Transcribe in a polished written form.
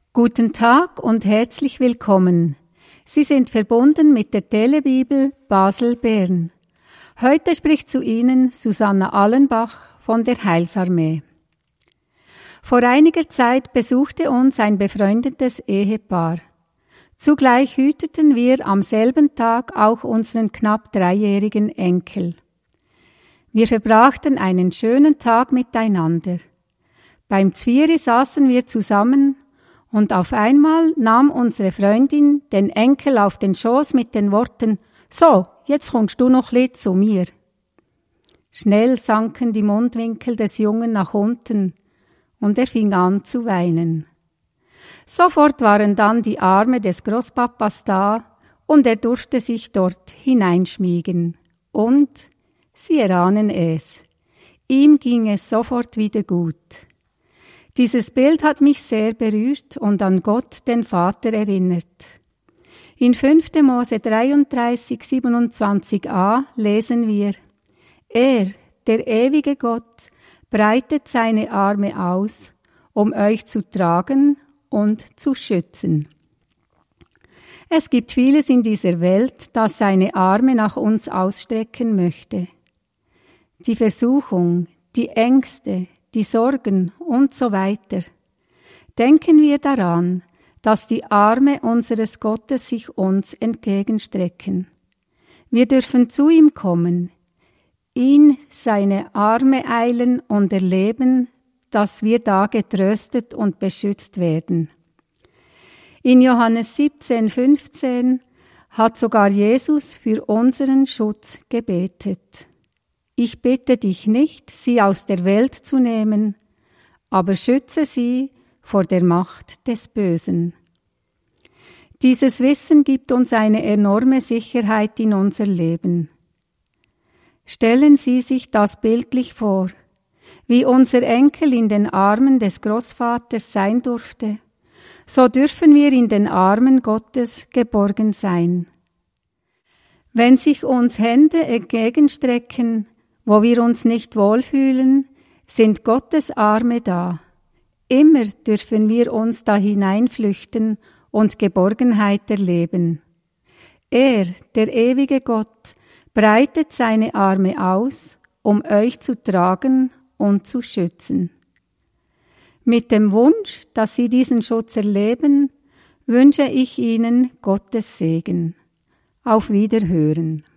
Guten Tag und herzlich willkommen. Sie sind verbunden mit der Telebibel Basel-Bern. Heute spricht zu Ihnen Susanna Allenbach von der Heilsarmee. Vor einiger Zeit besuchte uns ein befreundetes Ehepaar. Zugleich hüteten wir am selben Tag auch unseren knapp 3-jährigen Enkel. Wir verbrachten einen schönen Tag miteinander. Beim Zvieri saßen wir zusammen und auf einmal nahm unsere Freundin den Enkel auf den Schoß mit den Worten: »So, jetzt kommst du noch ein zu mir.« Schnell sanken die Mundwinkel des Jungen nach unten und er fing an zu weinen. Sofort waren dann die Arme des Großpapas da und er durfte sich dort hineinschmiegen. Und, Sie erahnen es, ihm ging es sofort wieder gut. Dieses Bild hat mich sehr berührt und an Gott, den Vater, erinnert. In 5. Mose 33, 27a lesen wir: Er, der ewige Gott, breitet seine Arme aus, um euch zu tragen und zu schützen. Es gibt vieles in dieser Welt, das seine Arme nach uns ausstrecken möchte. Die Versuchung, die Ängste, die Sorgen und so weiter. Denken wir daran, dass die Arme unseres Gottes sich uns entgegenstrecken. Wir dürfen zu ihm kommen, in seine Arme eilen und erleben, dass wir da getröstet und beschützt werden. In Johannes 17, 15 hat sogar Jesus für unseren Schutz gebetet. Ich bitte dich nicht, sie aus der Welt zu nehmen, aber schütze sie vor der Macht des Bösen. Dieses Wissen gibt uns eine enorme Sicherheit in unser Leben. Stellen Sie sich das bildlich vor, wie unser Enkel in den Armen des Großvaters sein durfte, so dürfen wir in den Armen Gottes geborgen sein. Wenn sich uns Hände entgegenstrecken, wo wir uns nicht wohlfühlen, sind Gottes Arme da. Immer dürfen wir uns da hineinflüchten und Geborgenheit erleben. Er, der ewige Gott, breitet seine Arme aus, um euch zu tragen und zu schützen. Mit dem Wunsch, dass Sie diesen Schutz erleben, wünsche ich Ihnen Gottes Segen. Auf Wiederhören.